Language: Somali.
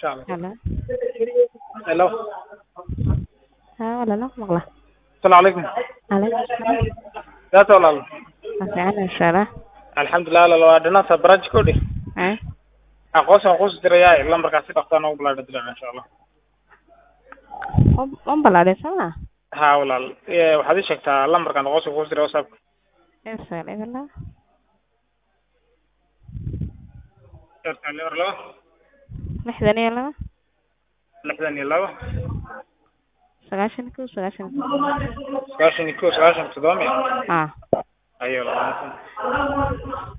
insha Allah. Hello. Hello. Walaalo maqla. Assalaamu calaykum. Alaykum. Yaa walaal. Mas'ala insha Allah. Alxamdulilah walaal waa dhinaca baraj ku dhig. Eh. Aqoonsi diraya lambarkaasi dhaqtaan ugu bilaad dilaa insha Allah. Balaade sama. Ha walaal. Waxaad ii sheegtaa lambarkan aqoonsi diray WhatsApp. Insha Allah. Yartan laba. 62 62 99 97 ah ayo.